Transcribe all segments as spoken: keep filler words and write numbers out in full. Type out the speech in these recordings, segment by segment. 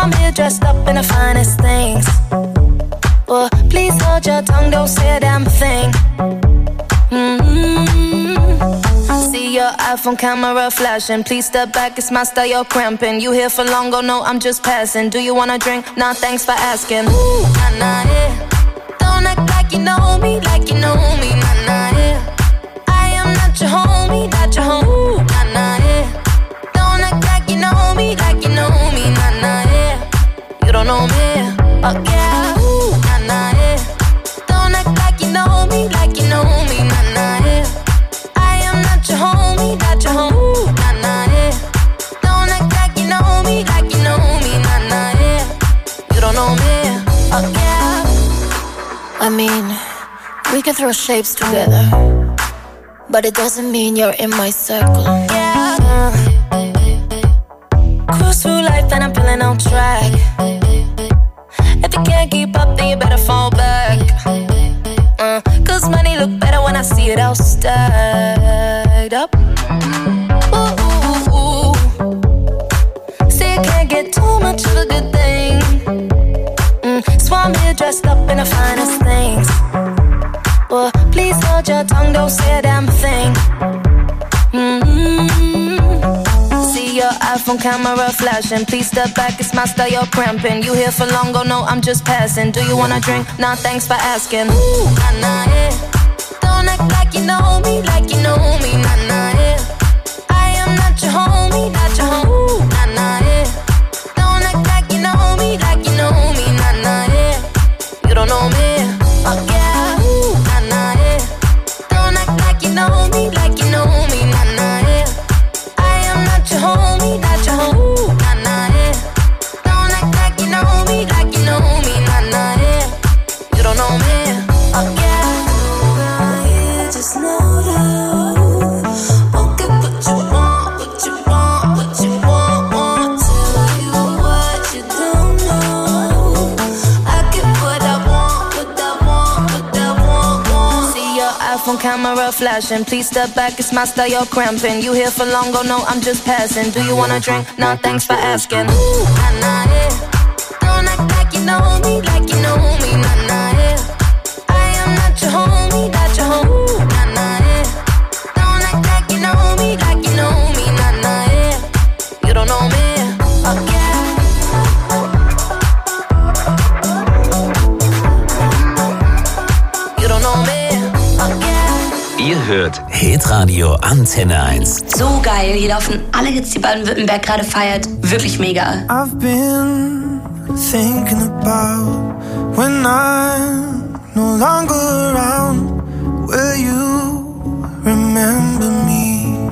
I'm here dressed up in the finest things. Well, please hold your tongue, don't say a damn thing. Mm-hmm. See your iPhone camera flashing. Please step back, it's my style, you're cramping. You here for long, oh no, I'm just passing. Do you wanna drink? Nah, thanks for asking. Ooh, nah, nah, yeah. Don't act like you know me, like you know me, nah, nah, yeah. I am not your homie, not your homie, ooh, nah, nah, yeah. Don't act like you know me, like you know me, nah, nah, yeah. You don't know me, oh yeah, ooh, nah, nah, yeah. Don't act like you know me, like you know me, nah, nah, yeah. I am not your homie, not your homie, ooh, nah, nah, yeah. Don't act like you know me, like you know me, nah, nah, yeah. You don't know me, oh yeah. I mean, we can throw shapes together, but it doesn't mean you're in my circle. Yeah. Cruise through life and I'm feeling on track. If you can't keep up, then you better fall back. Uh, Cause money look better when I see it all stacked up. Ooh, ooh, ooh. See, you can't get too much of a good thing. Mm, so I'm here dressed up in the finest things. Well, please hold your tongue, don't say a damn thing. Mm-hmm. See your iPhone camera flashing. Please step back, it's my style, you're cramping. You here for long, oh no, I'm just passing. Do you wanna drink? Nah, thanks for asking. Ooh, nah, nah, yeah. Don't act like you know me, like you know me, nah, nah, yeah. I am not your homie, not your homie, ooh, nah, nah, yeah. Don't act like you know me, like you know me, nah, nah, yeah. You don't know me, oh yeah, ooh, nah, nah, yeah. Don't act like you know me, like you know me, nah, nah, yeah. I am not your homie, not your homie, ooh, nah, nah, yeah. Don't act like you know me, like you know me, nah, nah, yeah. You don't know me, oh yeah. Just know that won't get what you want, what you want, what you want, want. Tell you what you don't know. I get what I want, what I want, what I want, want. See your iPhone camera flashing. Please step back, it's my style, you're cramping. You here for long, oh no, I'm just passing. Do you wanna drink? Nah, thanks for asking. Ooh, nah, nah, yeah. Don't act like you know me, like you know me, nah, nah, yeah. I am not your homie, not your homie. Like you know me, nah, nah, yeah. You don't know me, oh yeah. You don't know me, oh yeah. Ihr hört Hitradio Antenne eins. So geil, hier laufen alle Hits, die Baden-Württemberg gerade feiert. Wirklich mega. I've been thinking about when I'm no longer around. Will you remember me?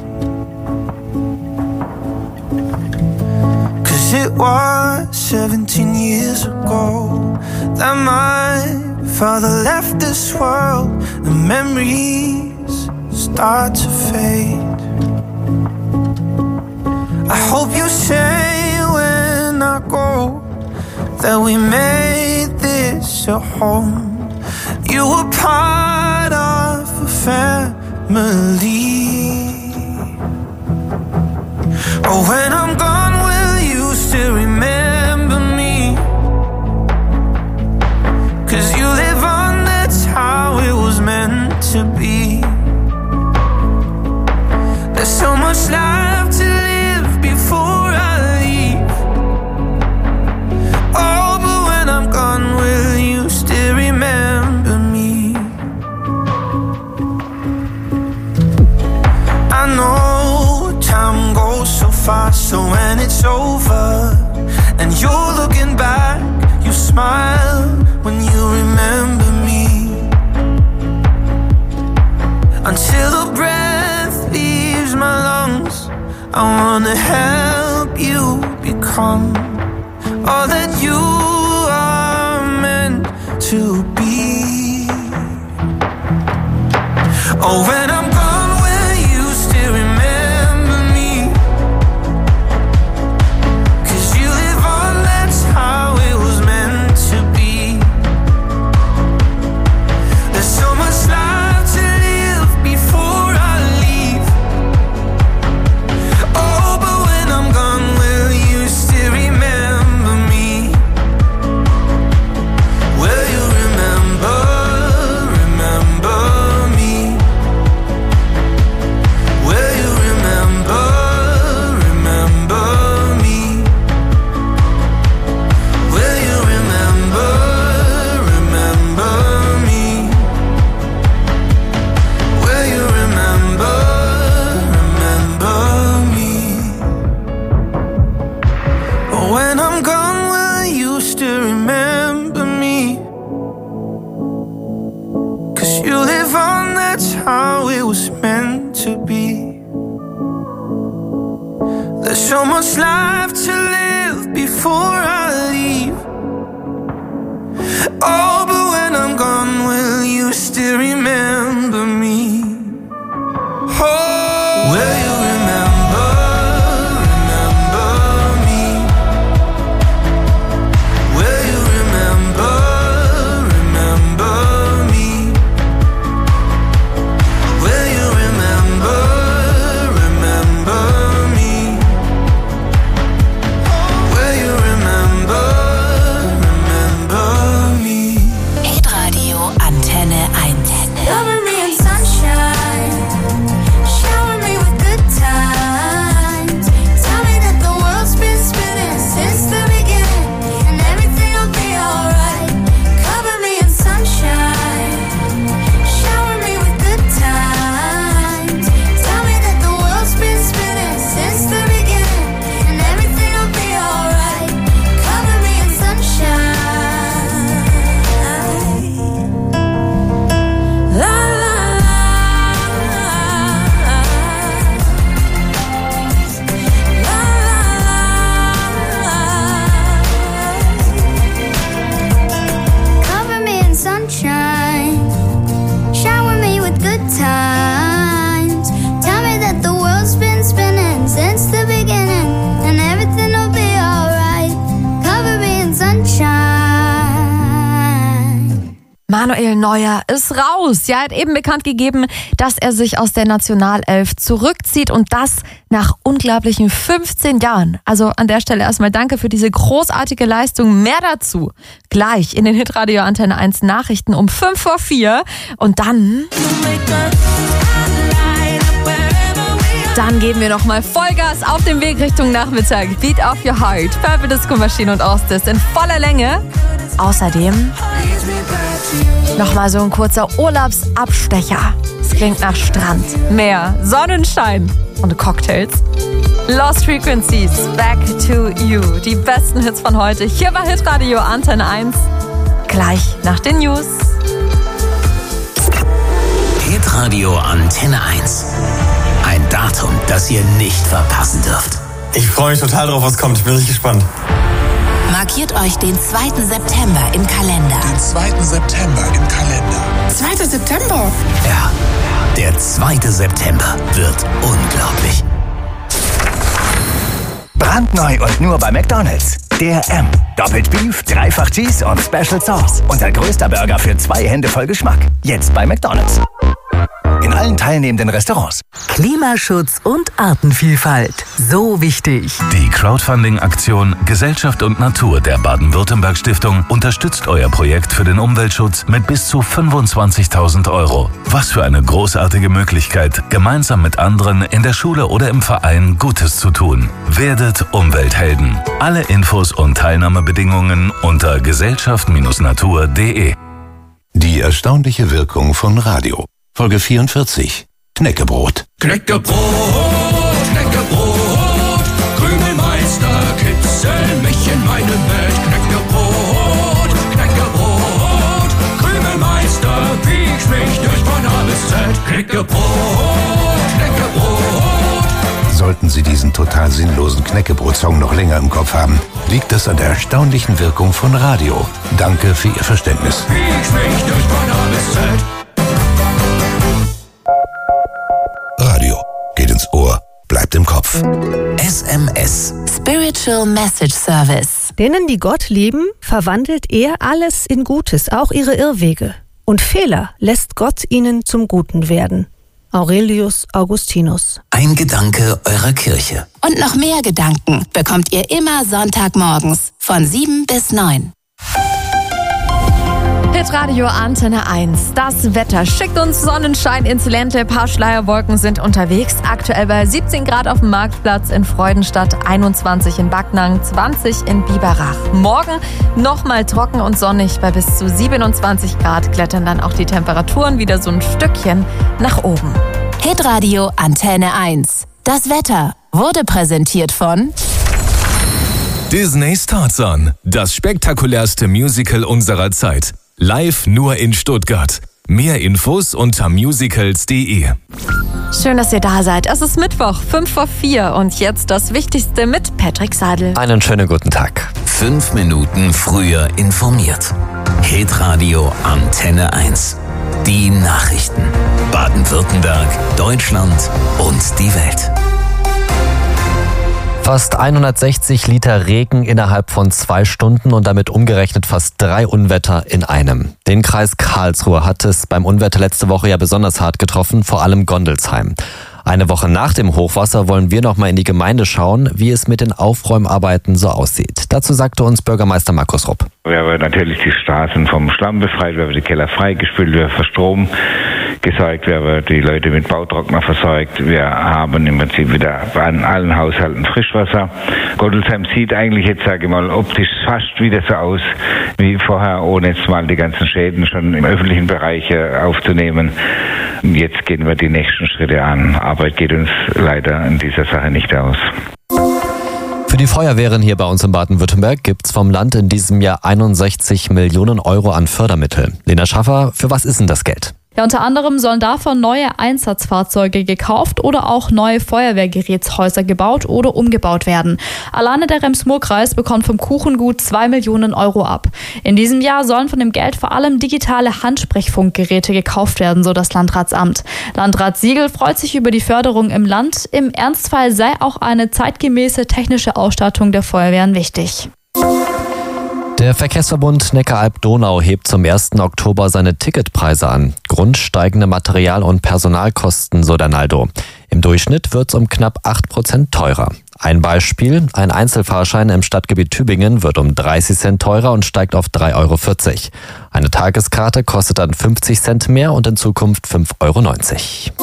It was seventeen years ago that my father left this world. The memories start to fade. I hope you say when I go that we made this a home. You were part of a family. Oh, when I'm gone, will you still remember me? 'Cause you live on, that's how it was meant to be. There's so much life to live before I leave. Oh, but when I'm gone, will you still remember me? I know time goes so fast, so when it's over and you're looking back, you smile when you remember me. Until the breath leaves my lungs, I wanna help you become all that you are meant to be. Oh, when I'm gone, will you still remember me? 'Cause you live on, that's how it was meant to be. There's so much life to live before I leave. Oh, but when I'm gone, will you still remember me? when I'm gone, will you still remember me? Cause you live on, that's how it was meant to be. There's so much life to live before I leave. Oh, but when I'm gone, will you still remember me? Oh, will you remember, remember me? Will you remember, remember me? Will you remember, remember me? Will you remember, remember me? Hitradio Antenne eins. Cover me in sunshine, shower me with good times. Tell me that the world's been spinning since the beginning, and everything will be alright. Cover me in sunshine, shower me with good times. Tell me that the world's been spinning since the beginning, and everything will be alright. Cover me in sunshine. La la la, la la la. Cover me in sunshine, shower me with good times. Tell me that the world's been spinning since the beginning, and everything will be alright. Cover me in sunshine. Manuel Neuer ist raus. Ja, er hat eben bekannt gegeben, dass er sich aus der Nationalelf zurückzieht und das nach unglaublichen fünfzehn Jahren. Also an der Stelle erstmal danke für diese großartige Leistung. Mehr dazu gleich in den Hitradio Antenne eins Nachrichten um fünf vor vier. Und dann... Dann geben wir nochmal Vollgas auf dem Weg Richtung Nachmittag. Beat of Your Heart, Purple Disco Machine und Ostis in voller Länge. Außerdem nochmal so ein kurzer Urlaubsabstecher. Es klingt nach Strand, Meer, Sonnenschein und Cocktails. Lost Frequencies, Back to You. Die besten Hits von heute. Hier war Hitradio Antenne eins. Gleich nach den News. Hitradio Antenne eins. Ein Datum, das ihr nicht verpassen dürft. Ich freue mich total drauf, was kommt. Ich bin richtig gespannt. Markiert euch den zweiten September im Kalender. Den zweiten September im Kalender. zweiter September? Ja, der zweite September wird unglaublich. Brandneu und nur bei McDonald's. Der M. Doppelt Beef, Dreifach Cheese und Special Sauce. Unser größter Burger für zwei Hände voll Geschmack. Jetzt bei McDonald's. In allen teilnehmenden Restaurants. Klimaschutz und Artenvielfalt. So wichtig. Die Crowdfunding-Aktion Gesellschaft und Natur der Baden-Württemberg-Stiftung unterstützt euer Projekt für den Umweltschutz mit bis zu fünfundzwanzigtausend Euro. Was für eine großartige Möglichkeit, gemeinsam mit anderen in der Schule oder im Verein Gutes zu tun. Werdet Umwelthelden. Alle Infos und Teilnahmebedingungen unter gesellschaft Bindestrich natur punkt de. Die erstaunliche Wirkung von Radio. Folge vierundvierzig. Knäckebrot. Knäckebrot, Knäckebrot, Krümelmeister, kitzel mich in meinem Bett. Knäckebrot, Knäckebrot, Krümelmeister, piekst mich durch von A bis Z. Knäckebrot, Knäckebrot. Sollten Sie diesen total sinnlosen Knäckebrot-Song noch länger im Kopf haben, liegt das an der erstaunlichen Wirkung von Radio. Danke für Ihr Verständnis. Piekst mich durch von A bis Z. Radio geht ins Ohr, bleibt im Kopf. S M S. Spiritual Message Service. Denen, die Gott lieben, verwandelt er alles in Gutes, auch ihre Irrwege. Und Fehler lässt Gott ihnen zum Guten werden. Aurelius Augustinus. Ein Gedanke eurer Kirche. Und noch mehr Gedanken bekommt ihr immer Sonntagmorgens von sieben bis neun. Hitradio Antenne eins. Das Wetter schickt uns Sonnenschein ins Ländle. Paar Schleierwolken sind unterwegs. Aktuell bei siebzehn Grad auf dem Marktplatz in Freudenstadt, einundzwanzig in Backnang, zwanzig in Biberach. Morgen nochmal trocken und sonnig. Bei bis zu siebenundzwanzig Grad klettern dann auch die Temperaturen wieder so ein Stückchen nach oben. Hitradio Antenne eins. Das Wetter wurde präsentiert von Disney's Tarzan, das spektakulärste Musical unserer Zeit. Live nur in Stuttgart. Mehr Infos unter musicals punkt de. Schön, dass ihr da seid. Es ist Mittwoch, fünf vor vier und jetzt das Wichtigste mit Patrick Seidel. Einen schönen guten Tag. Fünf Minuten früher informiert. Hitradio Antenne eins. Die Nachrichten. Baden-Württemberg, Deutschland und die Welt. Fast hundertsechzig Liter Regen innerhalb von zwei Stunden und damit umgerechnet fast drei Unwetter in einem. Den Kreis Karlsruhe hat es beim Unwetter letzte Woche ja besonders hart getroffen, vor allem Gondelsheim. Eine Woche nach dem Hochwasser wollen wir noch mal in die Gemeinde schauen, wie es mit den Aufräumarbeiten so aussieht. Dazu sagte uns Bürgermeister Markus Rupp. Wir haben natürlich die Straßen vom Schlamm befreit, wir haben die Keller freigespült, wir haben für Strom gesorgt, wir haben die Leute mit Bautrockner versorgt. Wir haben im Prinzip wieder an allen Haushalten Frischwasser. Gondelsheim sieht eigentlich jetzt, sage ich mal, optisch fast wieder so aus wie vorher, ohne jetzt mal die ganzen Schäden schon im öffentlichen Bereich aufzunehmen. Jetzt gehen wir die nächsten Schritte an. Arbeit geht uns leider in dieser Sache nicht aus. Für die Feuerwehren hier bei uns in Baden-Württemberg gibt's vom Land in diesem Jahr einundsechzig Millionen Euro an Fördermittel. Lena Schaffer, für was ist denn das Geld? Ja, unter anderem sollen davon neue Einsatzfahrzeuge gekauft oder auch neue Feuerwehrgerätshäuser gebaut oder umgebaut werden. Alleine der Rems-Murr-Kreis bekommt vom Kuchengut zwei Millionen Euro ab. In diesem Jahr sollen von dem Geld vor allem digitale Handsprechfunkgeräte gekauft werden, so das Landratsamt. Landrat Siegel freut sich über die Förderung im Land. Im Ernstfall sei auch eine zeitgemäße technische Ausstattung der Feuerwehren wichtig. Der Verkehrsverbund Neckaralb-Donau hebt zum ersten Oktober seine Ticketpreise an. Grund steigende Material- und Personalkosten, so der Naldo. Im Durchschnitt wird es um knapp acht Prozent teurer. Ein Beispiel, ein Einzelfahrschein im Stadtgebiet Tübingen wird um dreißig Cent teurer und steigt auf drei Euro vierzig. Eine Tageskarte kostet dann fünfzig Cent mehr und in Zukunft fünf Euro neunzig.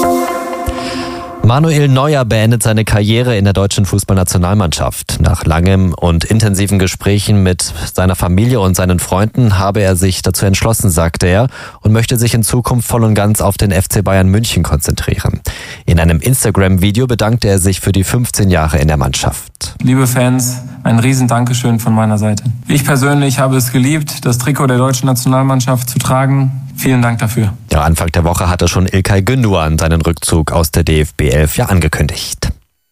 Manuel Neuer beendet seine Karriere in der deutschen Fußballnationalmannschaft. Nach langem und intensiven Gesprächen mit seiner Familie und seinen Freunden habe er sich dazu entschlossen, sagte er, und möchte sich in Zukunft voll und ganz auf den F C Bayern München konzentrieren. In einem Instagram-Video bedankte er sich für die fünfzehn Jahre in der Mannschaft. Liebe Fans, ein riesen Dankeschön von meiner Seite. Ich persönlich habe es geliebt, das Trikot der deutschen Nationalmannschaft zu tragen. Vielen Dank dafür. Ja, Anfang der Woche hatte schon İlkay Gündoğan seinen Rückzug aus der D F B elf ja angekündigt.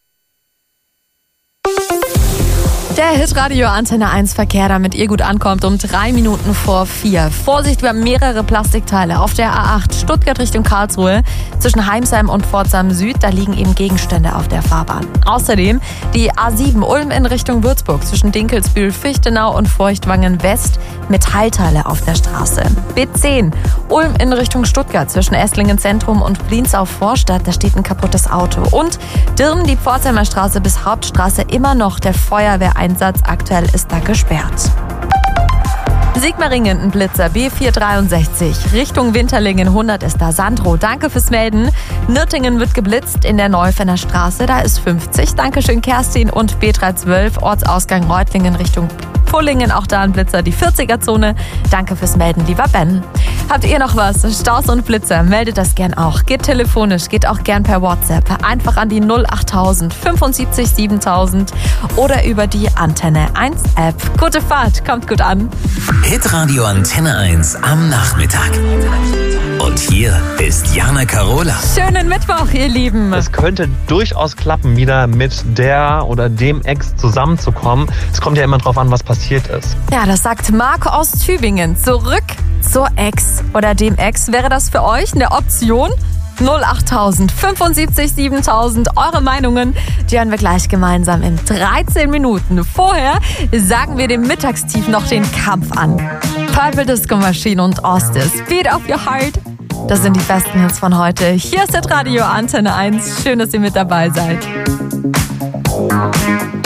Der Hitradio Antenne eins Verkehr, damit ihr gut ankommt, um drei Minuten vor vier. Vorsicht, wir haben mehrere Plastikteile auf der A acht Stuttgart Richtung Karlsruhe. Zwischen Heimsheim und Pforzheim Süd, da liegen eben Gegenstände auf der Fahrbahn. Außerdem die A sieben Ulm in Richtung Würzburg zwischen Dinkelsbühl, Fichtenau und Feuchtwangen West. Metallteile auf der Straße. B zehn Ulm in Richtung Stuttgart zwischen Esslingen Zentrum und Blinzau Vorstadt, da steht ein kaputtes Auto. Und Dirn, die Pforzheimer Straße bis Hauptstraße, immer noch der Feuerwehreinsatz. Aktuell ist da gesperrt. Sigmaringen, ein Blitzer, B vierhundertdreiundsechzig. Richtung Winterlingen hundert ist da. Sandro, danke fürs Melden. Nürtingen wird geblitzt in der Neufenner Straße, da ist fünfzig. Dankeschön Kerstin. Und B dreihundertzwölf, Ortsausgang Reutlingen Richtung Pullingen, auch da ein Blitzer, die vierziger-Zone. Danke fürs Melden, lieber Ben. Habt ihr noch was? Staus und Blitzer, meldet das gern auch. Geht telefonisch, geht auch gern per WhatsApp. Einfach an die null achttausend fünfundsiebzig siebentausend oder über die Antenne eins App. Gute Fahrt, kommt gut an. Hitradio Antenne eins am Nachmittag. Und hier ist Jana Karola. Schönen Mittwoch, ihr Lieben. Es könnte durchaus klappen, wieder mit der oder dem Ex zusammenzukommen. Es kommt ja immer drauf an, was passiert ist. Ja, das sagt Marco aus Tübingen. Zurück zur Ex oder dem Ex. Wäre das für euch eine Option? null achttausend fünfundsiebzig siebentausend. Eure Meinungen, die hören wir gleich gemeinsam in dreizehn Minuten. Vorher sagen wir dem Mittagstief noch den Kampf an. Purple Disco Machine und Ostis. Beat of Your Heart. Das sind die besten Hits von heute. Hier ist das Radio Antenne eins. Schön, dass ihr mit dabei seid.